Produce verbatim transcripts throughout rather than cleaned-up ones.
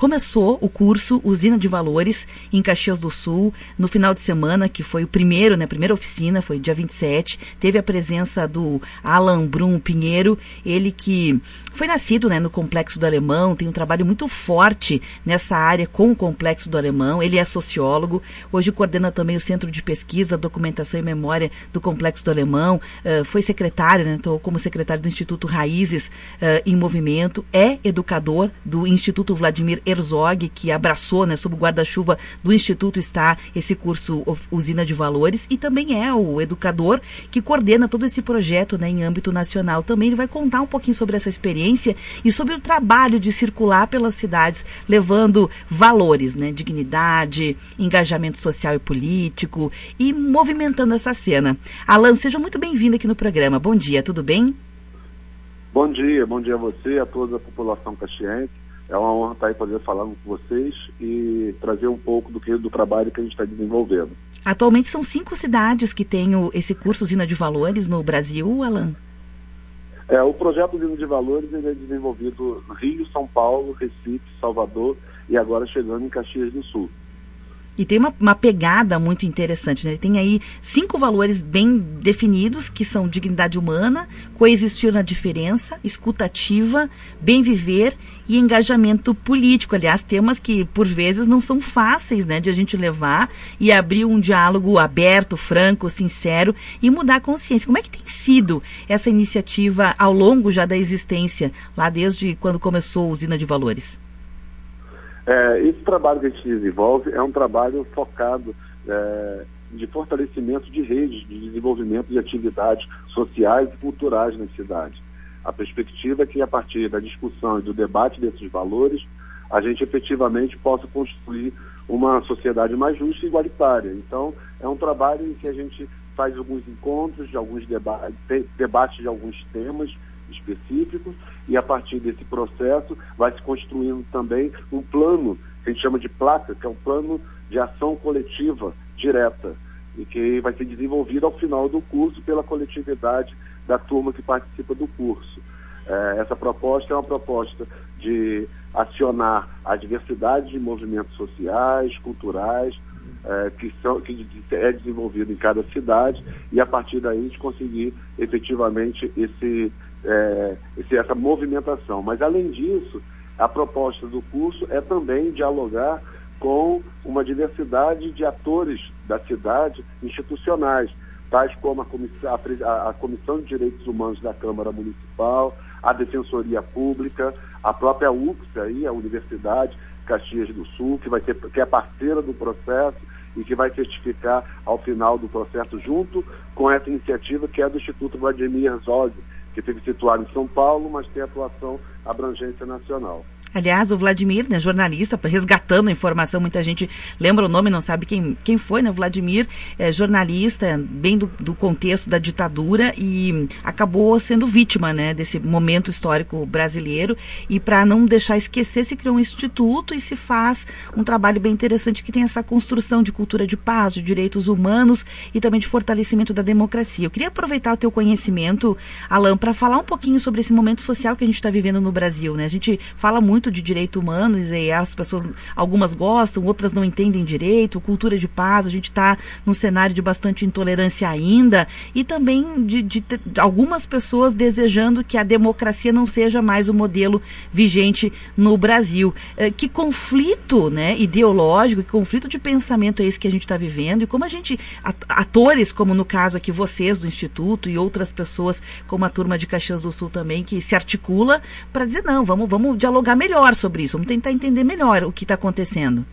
começou o curso Usina de Valores em Caxias do Sul no final de semana, que foi o primeiro, né, a primeira oficina, foi dia vinte e sete, teve a presença do Alan Brum Pinheiro, ele que foi nascido, né, no Complexo do Alemão, tem um trabalho muito forte nessa área com o Complexo do Alemão, ele é sociólogo, hoje coordena também o Centro de Pesquisa, Documentação e Memória do Complexo do Alemão, uh, foi secretário, né, estou como secretário do Instituto Raízes uh, em Movimento, é educador do Instituto Vladimir Herzog, que abraçou, né, sob o guarda-chuva do Instituto está esse curso Usina de Valores, e também é o educador que coordena todo esse projeto, né, em âmbito nacional. Também ele vai contar um pouquinho sobre essa experiência e sobre o trabalho de circular pelas cidades, levando valores, né, dignidade, engajamento social e político e movimentando essa cena. Alan, seja muito bem-vindo aqui no programa. Bom dia, tudo bem? Bom dia, bom dia a você, a toda a população caxiense. É uma honra estar aí poder falar com vocês e trazer um pouco do, que, do trabalho que a gente está desenvolvendo. Atualmente são cinco cidades que têm o, esse curso Usina de Valores no Brasil, Alan? É, o projeto Usina de Valores ele é desenvolvido no Rio, São Paulo, Recife, Salvador e agora chegando em Caxias do Sul. E tem uma, uma pegada muito interessante, né? Ele tem aí cinco valores bem definidos, que são dignidade humana, coexistir na diferença, escuta ativa, bem viver e engajamento político. Aliás, temas que, por vezes, não são fáceis, né, de a gente levar e abrir um diálogo aberto, franco, sincero e mudar a consciência. Como é que tem sido essa iniciativa ao longo já da existência, lá desde quando começou a Usina de Valores? É, esse trabalho que a gente desenvolve é um trabalho focado é, de fortalecimento de redes, de desenvolvimento de atividades sociais e culturais nas cidades. A perspectiva é que, a partir da discussão e do debate desses valores, a gente efetivamente possa construir uma sociedade mais justa e igualitária. Então, é um trabalho em que a gente faz alguns encontros, de alguns deba- debates de alguns temas específicos, e a partir desse processo vai se construindo também um plano que a gente chama de placa, que é um plano de ação coletiva direta, e que vai ser desenvolvido ao final do curso pela coletividade da turma que participa do curso. É, essa proposta é uma proposta de acionar a diversidade de movimentos sociais, culturais, é, que, são, que é desenvolvido em cada cidade, e a partir daí a gente conseguir efetivamente esse É, esse, essa movimentação. Mas, além disso, a proposta do curso é também dialogar com uma diversidade de atores da cidade institucionais, tais como a Comissão, a, a Comissão de Direitos Humanos da Câmara Municipal, a Defensoria Pública, a própria U F S, aí, a Universidade Caxias do Sul, que, vai ter, que é parceira do processo e que vai certificar ao final do processo, junto com essa iniciativa que é do Instituto Vladimir Herzog, que teve situado em São Paulo, mas tem atuação abrangência nacional. Aliás, o Vladimir, né, jornalista, resgatando a informação, muita gente lembra o nome, não sabe quem, quem foi, né? O Vladimir é jornalista, bem do, do contexto da ditadura, e acabou sendo vítima, né, desse momento histórico brasileiro, e para não deixar esquecer, se criou um instituto e se faz um trabalho bem interessante que tem essa construção de cultura de paz, de direitos humanos e também de fortalecimento da democracia. Eu queria aproveitar o teu conhecimento, Alan, para falar um pouquinho sobre esse momento social que a gente está vivendo no Brasil, né? A gente fala muito de direitos humanos e as pessoas, algumas gostam, outras não entendem direito, cultura de paz, a gente está num cenário de bastante intolerância ainda, e também de, de, de algumas pessoas desejando que a democracia não seja mais o modelo vigente no Brasil. É, que conflito, né, ideológico, que conflito de pensamento é esse que a gente está vivendo, e como a gente, atores como no caso aqui vocês do Instituto e outras pessoas como a turma de Caxias do Sul também, que se articula para dizer, não, vamos, vamos dialogar melhor sobre isso, vamos tentar entender melhor o que está acontecendo.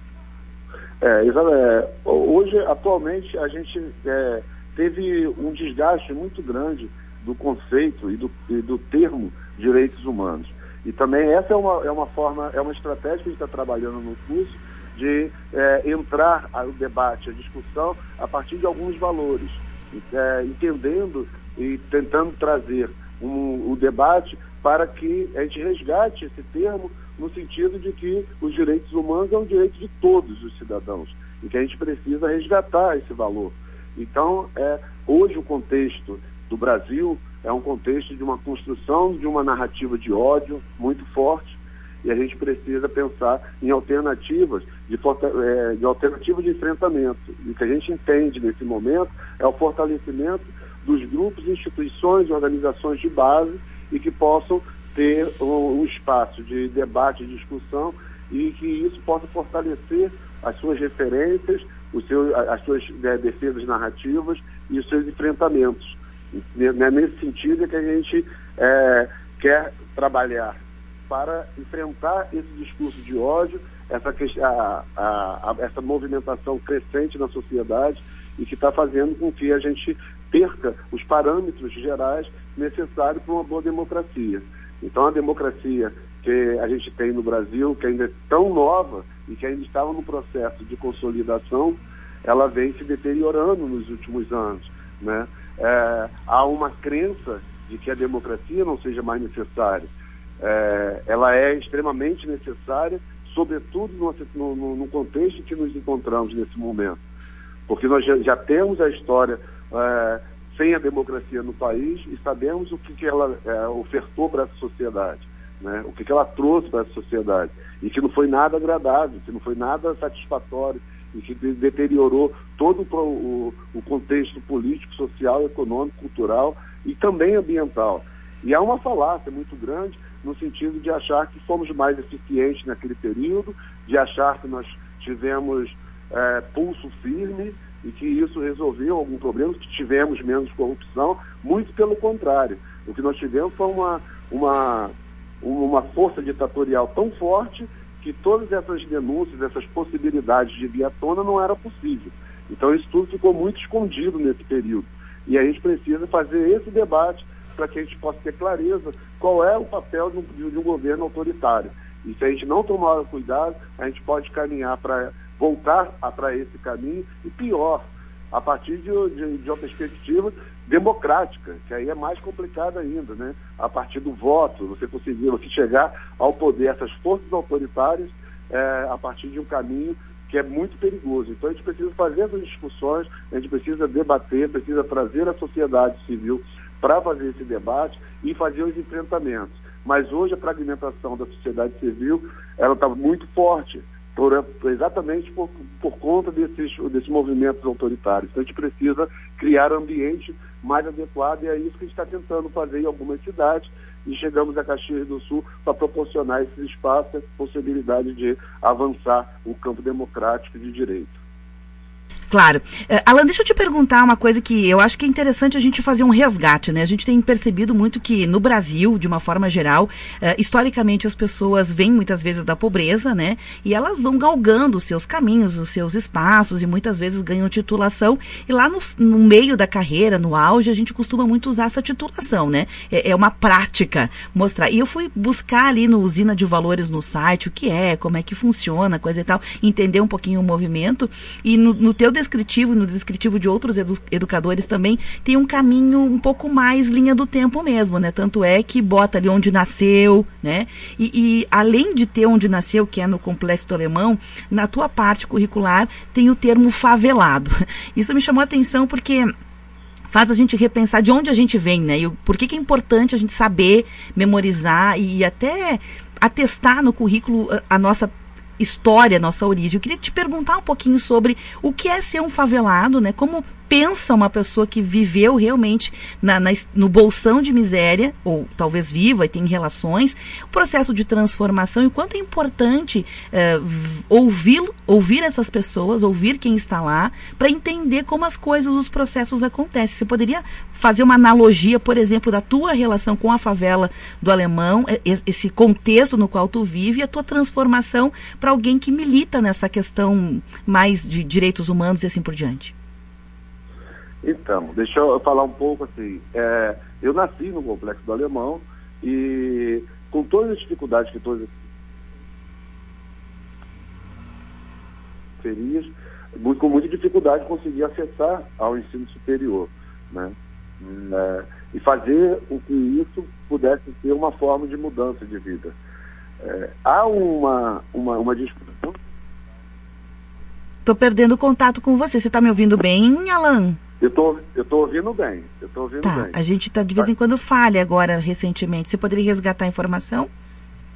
É, é, hoje, atualmente, a gente é, teve um desgaste muito grande do conceito e do, e do termo direitos humanos. E também essa é uma, é uma forma, é uma estratégia que a gente está trabalhando no curso, de é, entrar ao debate, à discussão, a partir de alguns valores, é, entendendo e tentando trazer um, o debate para que a gente resgate esse termo no sentido de que os direitos humanos é um direito de todos os cidadãos e que a gente precisa resgatar esse valor. Então, é, hoje o contexto do Brasil é um contexto de uma construção de uma narrativa de ódio muito forte, e a gente precisa pensar em alternativas de, é, de alternativas de enfrentamento. E o que a gente entende nesse momento é o fortalecimento dos grupos, instituições e organizações de base e que possam ter um, um espaço de debate e discussão e que isso possa fortalecer as suas referências, os seus, as suas é, defesas narrativas e os seus enfrentamentos. É nesse sentido que a gente é, quer trabalhar para enfrentar esse discurso de ódio, essa, a, a, a, essa movimentação crescente na sociedade e que está fazendo com que a gente perca os parâmetros gerais necessários para uma boa democracia. Então, a democracia que a gente tem no Brasil, que ainda é tão nova e que ainda estava no processo de consolidação, ela vem se deteriorando nos últimos anos, né? É, há uma crença de que a democracia não seja mais necessária. É, ela é extremamente necessária, sobretudo no, no, no contexto em que nos encontramos nesse momento. Porque nós já, já temos a história é, sem a democracia no país e sabemos o que, que ela é, ofertou para essa sociedade, né? O que, que ela trouxe para essa sociedade. E que não foi nada agradável, que não foi nada satisfatório, e que deteriorou todo o, o contexto político, social, econômico, cultural e também ambiental. E há uma falácia muito grande no sentido de achar que fomos mais eficientes naquele período, de achar que nós tivemos é, pulso firme e que isso resolveu algum problema, que tivemos menos corrupção. Muito pelo contrário. O que nós tivemos foi uma, uma, uma força ditatorial tão forte que todas essas denúncias, essas possibilidades de vir à tona não era possível. Então isso tudo ficou muito escondido nesse período. E a gente precisa fazer esse debate para que a gente possa ter clareza qual é o papel de um, de um governo autoritário. E se a gente não tomar cuidado, a gente pode caminhar para voltar para esse caminho e pior, a partir de, de, de uma perspectiva democrática, que aí é mais complicado ainda, né? A partir do voto, você conseguir você chegar ao poder, essas forças autoritárias, é, a partir de um caminho que é muito perigoso. Então a gente precisa fazer essas discussões, a gente precisa debater, precisa trazer a sociedade civil para fazer esse debate e fazer os enfrentamentos. Mas hoje a fragmentação da sociedade civil, ela está muito forte, Por, exatamente por, por conta desses, desses movimentos autoritários. Então a gente precisa criar um ambiente mais adequado e é isso que a gente está tentando fazer em algumas cidades e chegamos a Caxias do Sul para proporcionar esse espaço, essa possibilidade de avançar o campo democrático de direito. Claro. Uh, Alan, deixa eu te perguntar uma coisa que eu acho que é interessante a gente fazer um resgate, né? A gente tem percebido muito que no Brasil, de uma forma geral, uh, historicamente as pessoas vêm muitas vezes da pobreza, né? E elas vão galgando os seus caminhos, os seus espaços e muitas vezes ganham titulação. E lá no, no meio da carreira, no auge, a gente costuma muito usar essa titulação, né? É, é uma prática mostrar. E eu fui buscar ali no Usina de Valores no site o que é, como é que funciona, coisa e tal, entender um pouquinho o movimento. E no, no teu descritivo e no descritivo de outros edu- educadores também tem um caminho um pouco mais linha do tempo mesmo, né? Tanto é que bota ali onde nasceu, né? E, e além de ter onde nasceu, que é no Complexo do Alemão, na tua parte curricular tem o termo favelado. Isso me chamou a atenção porque faz a gente repensar de onde a gente vem, né? E por que que é importante a gente saber, memorizar e até atestar no currículo a nossa história, nossa origem. Eu queria te perguntar um pouquinho sobre o que é ser um favelado, né? Como pensa uma pessoa que viveu realmente na, na, no bolsão de miséria, ou talvez viva e tem relações, o processo de transformação e o quanto é importante uh, ouvir, ouvir essas pessoas, ouvir quem está lá, para entender como as coisas, os processos acontecem. Você poderia fazer uma analogia, por exemplo, da tua relação com a favela do Alemão, esse contexto no qual tu vive e a tua transformação para alguém que milita nessa questão mais de direitos humanos e assim por diante? Então, deixa eu falar um pouco assim. É, eu nasci no Complexo do Alemão e com todas as dificuldades que todas as com muita dificuldade consegui acessar ao ensino superior, né? É, e fazer com que isso pudesse ser uma forma de mudança de vida. É, há uma, uma, uma discussão. Estou perdendo contato com você. Você está me ouvindo bem, Alan? Eu tô, eu tô ouvindo bem, eu tô ouvindo tá, bem. A gente tá de vez em quando falha agora, recentemente. Você poderia resgatar a informação?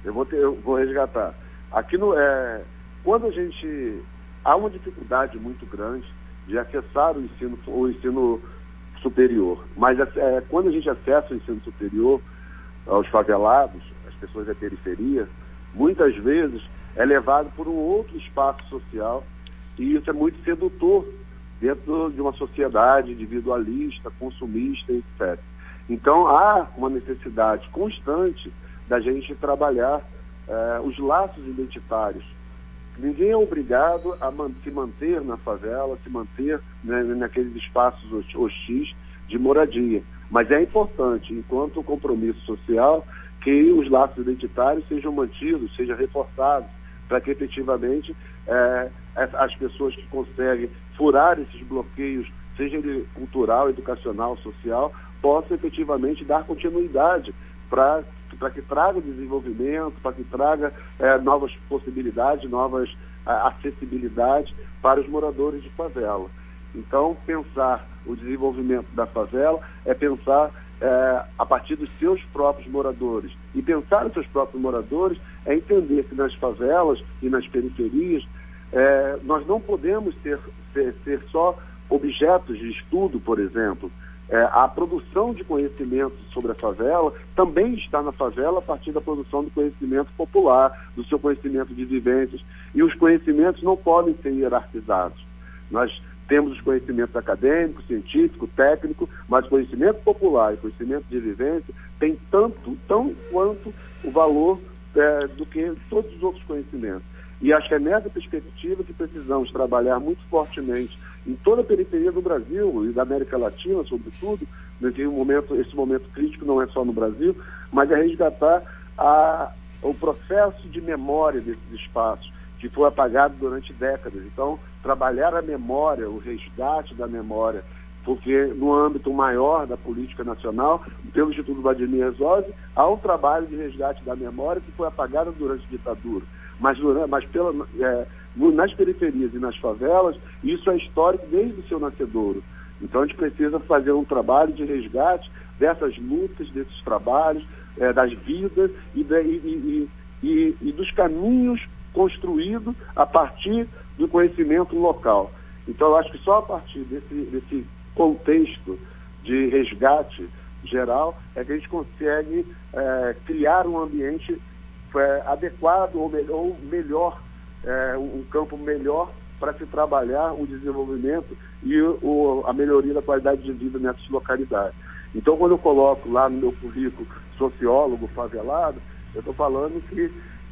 eu vou, ter, eu vou resgatar. Aqui no, é, quando a gente... Há uma dificuldade muito grande de acessar o ensino, o ensino superior. Mas é, quando a gente acessa o ensino superior, aos favelados, as pessoas da periferia, muitas vezes é levado por um outro espaço social, e isso é muito sedutor dentro de uma sociedade individualista, consumista, etcétera. Então há uma necessidade constante da gente trabalhar eh, os laços identitários. Ninguém é obrigado a man- se manter na favela, se manter, né, naqueles espaços hostis de moradia. Mas é importante, enquanto compromisso social, que os laços identitários sejam mantidos, sejam reforçados, para que efetivamente eh, as pessoas que conseguem furar esses bloqueios, seja ele cultural, educacional, social, possam efetivamente dar continuidade para para que traga desenvolvimento, para que traga eh, novas possibilidades, novas ah, acessibilidades para os moradores de favela. Então, pensar o desenvolvimento da favela é pensar eh, a partir dos seus próprios moradores. E pensar os seus próprios moradores é entender que nas favelas e nas periferias eh, nós não podemos ser, ser, ser só objetos de estudo, por exemplo. É, a produção de conhecimento sobre a favela também está na favela a partir da produção do conhecimento popular, do seu conhecimento de vivências, e os conhecimentos não podem ser hierarquizados. Nós temos os conhecimentos acadêmicos, científicos, técnicos, mas o conhecimento popular e o conhecimento de vivência tem tanto, tão quanto o valor é, do que todos os outros conhecimentos. E acho que é nessa perspectiva que precisamos trabalhar muito fortemente em toda a periferia do Brasil e da América Latina, sobretudo, nesse momento, esse momento crítico não é só no Brasil, mas é resgatar a, o processo de memória desses espaços, que foi apagado durante décadas. Então, trabalhar a memória, o resgate da memória, porque no âmbito maior da política nacional, pelo Instituto Vladimir Herzog, há um trabalho de resgate da memória que foi apagado durante a ditadura. Mas, mas pela, é, nas periferias e nas favelas, isso é histórico desde o seu nascedouro. Então a gente precisa fazer um trabalho de resgate dessas lutas, desses trabalhos, é, das vidas e, de, e, e, e, e dos caminhos construídos a partir do conhecimento local. Então eu acho que só a partir desse, desse contexto de resgate geral é que a gente consegue é, criar um ambiente É, adequado ou, me, ou melhor, é, um campo melhor para se trabalhar o desenvolvimento e o, a melhoria da qualidade de vida nessas localidades. Então, quando eu coloco lá no meu currículo sociólogo favelado, eu estou falando que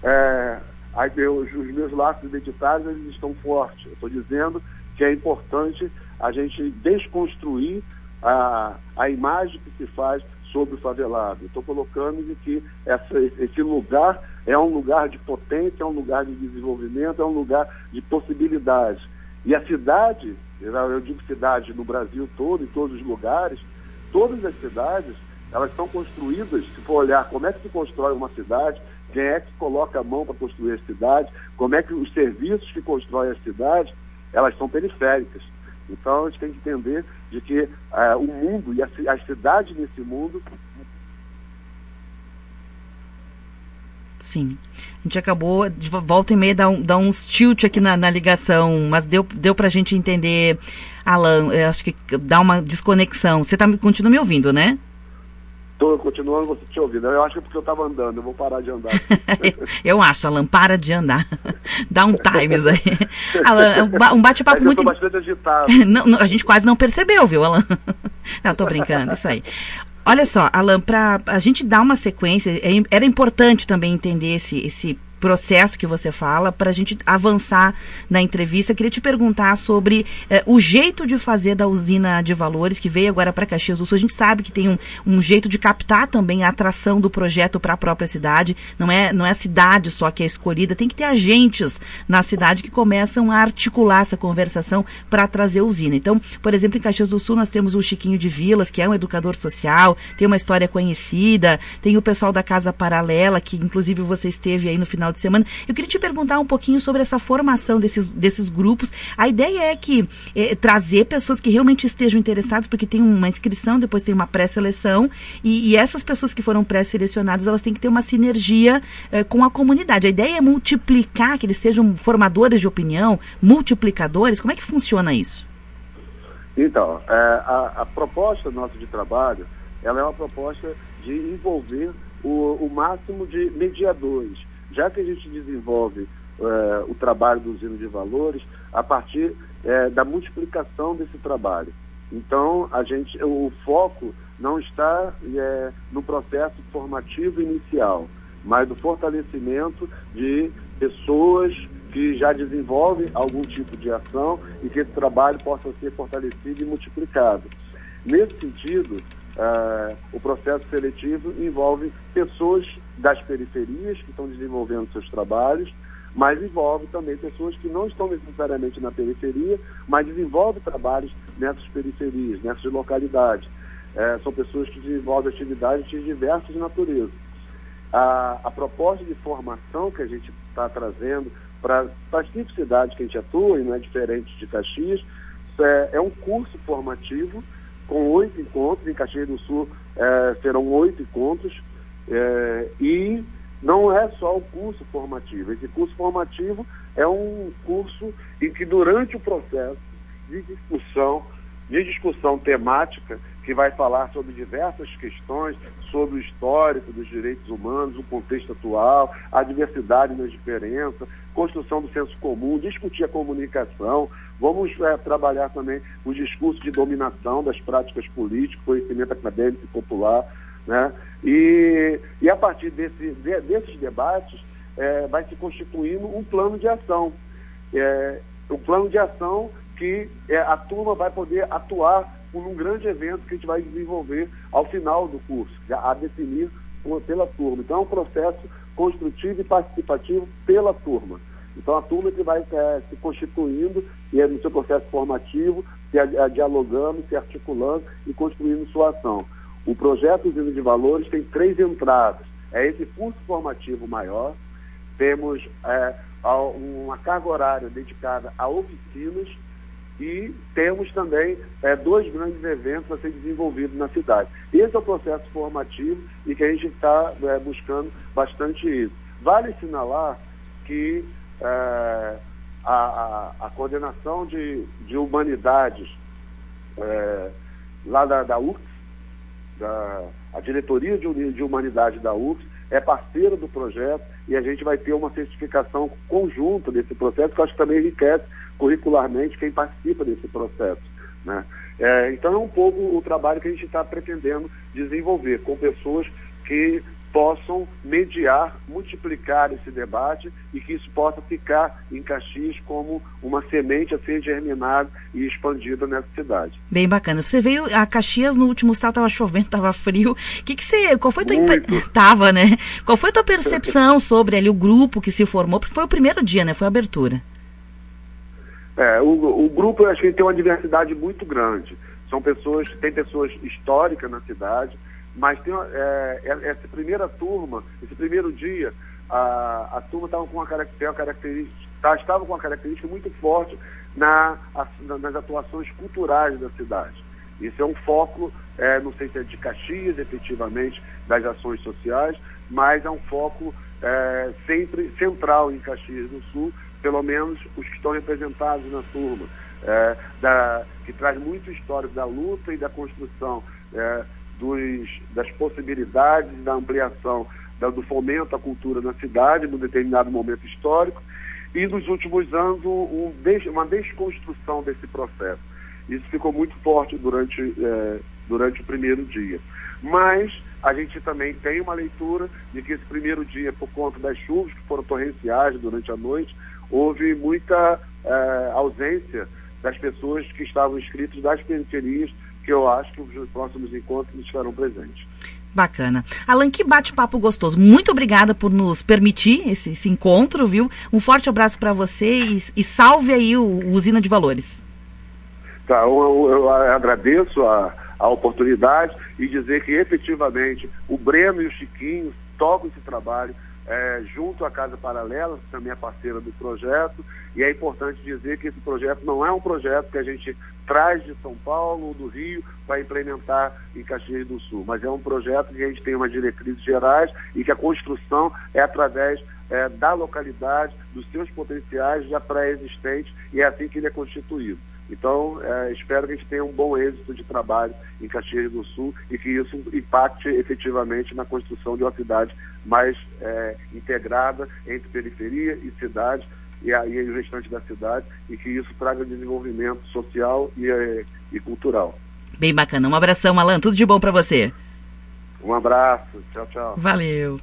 é, aí meus, os meus laços identitários eles estão fortes. Eu estou dizendo que é importante a gente desconstruir a, a imagem que se faz sobre o favelado. Estou colocando de que essa, esse lugar é um lugar de potência, é um lugar de desenvolvimento, é um lugar de possibilidades. E a cidade, eu digo cidade no Brasil todo, em todos os lugares, todas as cidades, elas são construídas, se for olhar como é que se constrói uma cidade, quem é que coloca a mão para construir a cidade, como é que os serviços que constroem a cidade, elas são periféricas. Então, a gente tem que entender de que uh, o mundo e a, as cidades nesse mundo... Sim. A gente acabou, de volta e meia, dá, um, dá uns tilt aqui na, na ligação, mas deu, deu pra gente entender, Alan, eu acho que dá uma desconexão. Você tá, continua me ouvindo, né? Estou continuando você te ouvindo. Eu acho que é porque eu estava andando, eu vou parar de andar. Eu acho, Alan, para de andar. Dá um times aí. Alan, um bate-papo é muito... Eu estou bastante agitado. Não, não, a gente quase não percebeu, viu, Alan? Não, tô brincando, isso aí. Olha só, Alan, para a gente dar uma sequência, era importante também entender esse, esse processo que você fala, para a gente avançar na entrevista. Eu queria te perguntar sobre eh, o jeito de fazer da usina de valores, que veio agora para Caxias do Sul. A gente sabe que tem um, um jeito de captar também a atração do projeto para a própria cidade. Não é, não é a cidade só que é escolhida, tem que ter agentes na cidade que começam a articular essa conversação para trazer a usina. Então, por exemplo, em Caxias do Sul nós temos o Chiquinho de Vilas, que é um educador social, tem uma história conhecida, tem o pessoal da Casa Paralela, que inclusive você esteve aí no final final de semana. Eu queria te perguntar um pouquinho sobre essa formação desses, desses grupos. A ideia é que é, trazer pessoas que realmente estejam interessadas, porque tem uma inscrição, depois tem uma pré-seleção, e, e essas pessoas que foram pré-selecionadas, elas têm que ter uma sinergia é, com a comunidade. A ideia é multiplicar, que eles sejam formadores de opinião, multiplicadores. Como é que funciona isso? Então, é, a, a proposta nossa de trabalho, ela é uma proposta de envolver o, o máximo de mediadores, já que a gente desenvolve é, o trabalho do Usina de Valores a partir é, da multiplicação desse trabalho. Então, a gente, o foco não está é, no processo formativo inicial, mas do fortalecimento de pessoas que já desenvolvem algum tipo de ação e que esse trabalho possa ser fortalecido e multiplicado. Nesse sentido, uh, o processo seletivo envolve pessoas das periferias que estão desenvolvendo seus trabalhos, mas envolve também pessoas que não estão necessariamente na periferia, mas desenvolvem trabalhos nessas periferias, nessas localidades. Uh, são pessoas que desenvolvem atividades de diversas naturezas. A, a proposta de formação que a gente está trazendo para as cinco cidades que a gente atua, e não é diferente de Caxias, é, é um curso formativo com oito encontros. Em Caxias do Sul é, serão oito encontros, é, e não é só o curso formativo. Esse curso formativo é um curso em que, durante o processo de discussão, de discussão temática, que vai falar sobre diversas questões, sobre o histórico dos direitos humanos, o contexto atual, a diversidade nas diferenças, construção do senso comum, discutir a comunicação. Vamos é, trabalhar também o discurso de dominação das práticas políticas, conhecimento acadêmico e popular, né? E, e a partir desse, de, desses debates é, vai se constituindo um plano de ação. É, um plano de ação que é, a turma vai poder atuar num grande evento que a gente vai desenvolver ao final do curso, a definir pela turma. Então é um processo construtivo e participativo pela turma. Então a turma que vai é, se constituindo e é no seu processo formativo, se é, dialogando, se articulando e construindo sua ação. O projeto Usina de Valores tem três entradas. É esse curso formativo maior, temos é, uma carga horária dedicada a oficinas, e temos também é, dois grandes eventos a ser desenvolvidos na cidade. Esse é o processo formativo e que a gente está é, buscando bastante isso. Vale assinalar que é, a, a, a coordenação de, de humanidades é, lá da, da U F S, da, a diretoria de, de humanidade da U F S, é parceira do projeto, e a gente vai ter uma certificação conjunta desse processo, que eu acho que também enriquece curricularmente quem participa desse processo, né? É, então é um pouco o trabalho que a gente está pretendendo desenvolver com pessoas que possam mediar, multiplicar esse debate e que isso possa ficar em Caxias como uma semente a ser germinada e expandida nessa cidade. Bem bacana. Você veio a Caxias no último sábado, estava chovendo, estava frio. Que que você, qual foi a tua imp... Tava, né? Qual foi a tua percepção sobre ali o grupo que se formou? Porque foi o primeiro dia, né? Foi a abertura. É, o, o grupo, eu acho que tem uma diversidade muito grande. São pessoas, tem pessoas históricas na cidade, mas tem é, essa primeira turma, esse primeiro dia, a, a turma estava com uma característica, uma característica tá, estava com uma característica muito forte na, a, nas atuações culturais da cidade. Isso é um foco, é, não sei se é de Caxias, efetivamente, das ações sociais, mas é um foco é, sempre central em Caxias do Sul, pelo menos os que estão representados na turma, é, da, que traz muito histórico da luta e da construção é, dos, das possibilidades da ampliação da, do fomento à cultura na cidade, num determinado momento histórico, e nos últimos anos um, um, uma desconstrução desse processo. Isso ficou muito forte durante, é, durante o primeiro dia. Mas a gente também tem uma leitura de que esse primeiro dia, por conta das chuvas que foram torrenciais durante a noite, houve muita é, ausência das pessoas que estavam inscritas das periferias, que eu acho que os próximos encontros estarão presentes. Bacana. Alan, que bate-papo gostoso. Muito obrigada por nos permitir esse, esse encontro, viu? Um forte abraço para você e, e salve aí o, o Usina de Valores. Tá, eu, eu agradeço a, a oportunidade e dizer que efetivamente o Breno e o Chiquinho tocam esse trabalho é, junto à Casa Paralela, que também é parceira do projeto, e é importante dizer que esse projeto não é um projeto que a gente traz de São Paulo ou do Rio para implementar em Caxias do Sul, mas é um projeto que a gente tem umas diretrizes gerais e que a construção é através é, da localidade, dos seus potenciais já pré-existentes, e é assim que ele é constituído. Então, é, espero que a gente tenha um bom êxito de trabalho em Caxias do Sul e que isso impacte efetivamente na construção de uma cidade mais é, integrada entre periferia e cidade, e aí o restante da cidade, e que isso traga desenvolvimento social e, é, e cultural. Bem bacana. Um abração, Alan. Tudo de bom para você. Um abraço. Tchau, tchau. Valeu.